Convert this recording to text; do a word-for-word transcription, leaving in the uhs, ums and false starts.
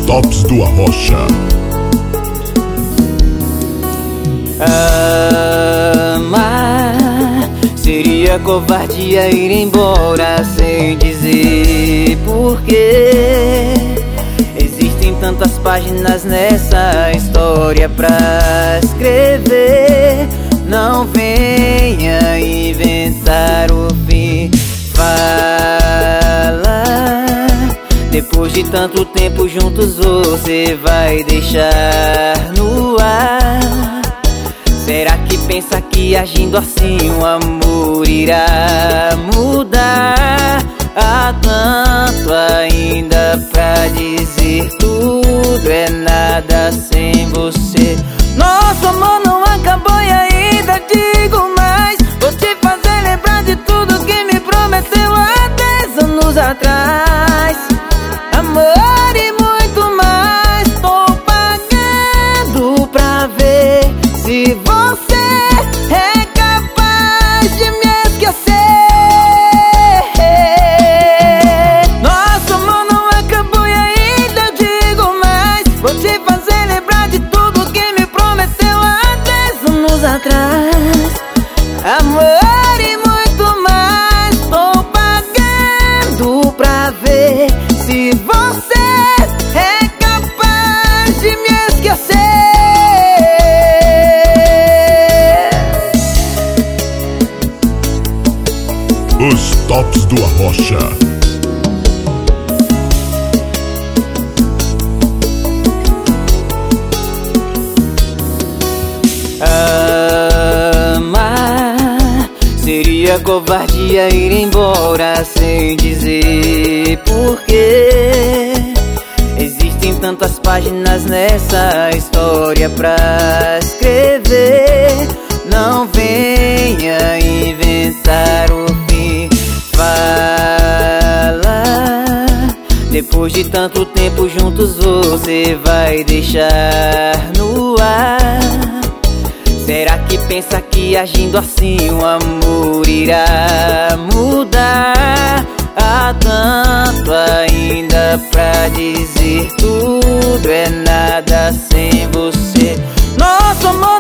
tops do Arrocha. Amar seria covardia ir embora sem dizer porquê. Existem tantas páginas nessa história pra escrever. Não venha inventar o fim. Fala, depois de tanto tempo juntos você vai deixar no ar. Será que pensa que agindo assim o amor irá mudar? Há tanto ainda pra dizer, tudo é nada sem você. Nosso amor não acabou e ainda digo mais. Vou te fazer lembrar de tudo que me prometeu há dez anos atrás. Amor e muito mais, tô pagando pra ver se você é capaz de me esquecer. Nosso amor não acabou e ainda digo mais. Vou te fazer lembrar de tudo que me prometeu há dez anos atrás. Amor e muito mais, tô pagando pra ver se você é capaz de me esquecer. Os tops do Arrocha. Amar seria covardia ir embora sem dizer porquê. Existem tantas páginas nessa história pra escrever. Não venha inventar o fim. Fala, depois de tanto tempo juntos você vai deixar no ar. Será que pensa que agindo assim o amor irá mudar? Há tanto ainda pra dizer, tudo é nada sem você. Nosso amor